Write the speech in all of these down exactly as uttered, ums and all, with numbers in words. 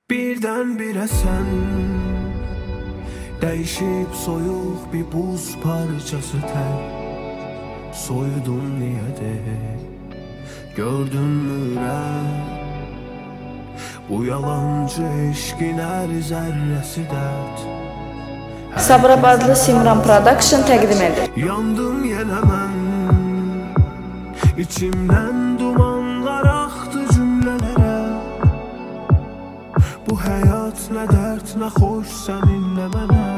Birdən-birə sən dəyişib soyuq bir buz parçası tək soyudun niyedir gördünmü ürək bu yalancı eşqin hər zərrəsi dərd. Sabirabadlı Simran Production təqdim edir. Yandım yenə mən içimdən dumanlar axdı cümlələrə bu həyat nə dərd nə xoş səninlə mənə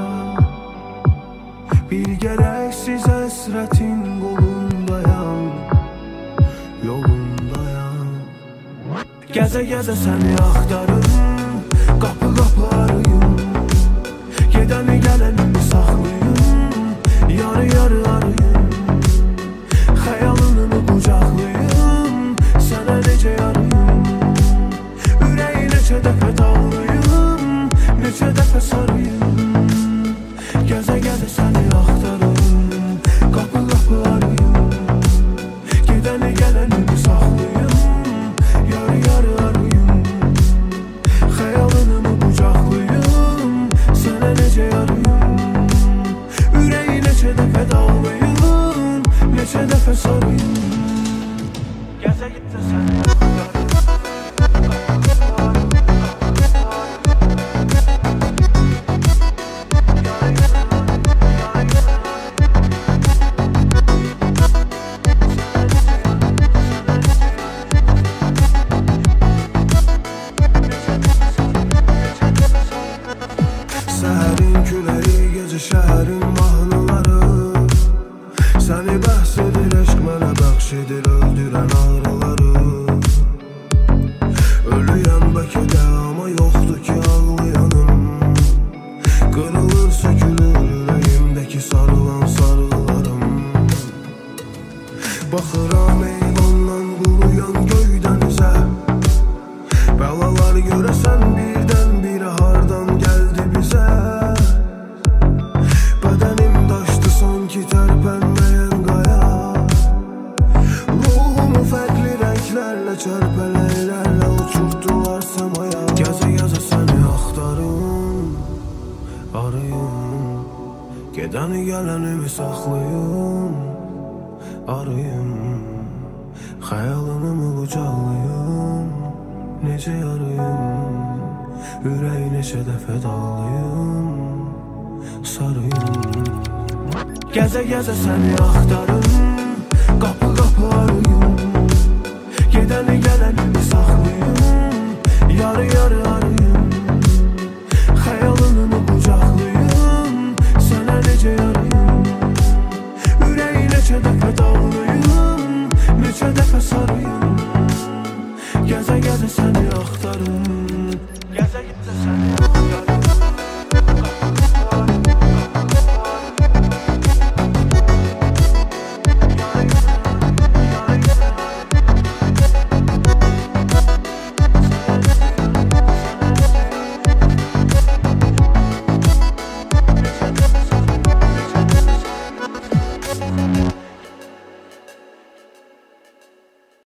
bir gərəksiz əsrətin qolundayam yolundayam gəzə-gəzə səni axtarım qapı qapı arıyım gedəni gələni saxlayım yarı-yarı arıyım xəyalını qucaqlayım sənə necə yarıyım ürəyi neçə dəfə dağlayım neçə dəfə sarıyım gəzə-gəzə səni axtarım qapı qapı arıyım gedəni gələni saxlayım yarı-yarı arıyım xəyalını qucaqlayım sənə necə yarıyım ürəyi neçə dəfə dağlayım neçə dəfə sarıyım gəzə-gəzə səni axtarım səhərin küləri, gecə şəhərin mahnıları səni bəhs edir, eşq mənə bəxş edir öldürən ağrıları ölüyəm bəlkə amma yoxdur ki ağlayanım qırılır, sökülür ürəyimdəki sarılan sarılarım baxıram eyvandan quruyan göydən üzə bəlalar görəsən birdən birə hardan gəldi bizə bədənim daşdı sanki tərpənməyən qaya ruhumu fərqli rənglərlə çərpələklərlə uçurtdular səmaya gəzə-gəzə səni axtarım arıyım gedəni gələnimi saxlayım arıyım xəyalımı qucaqlayım necə yarıyım ürəyi neçə dəfə dağlayım sarıyım gəzə-gəzə səni axtarım qapı qapı arıyım gedəni gələni saxlayım yarı-yarı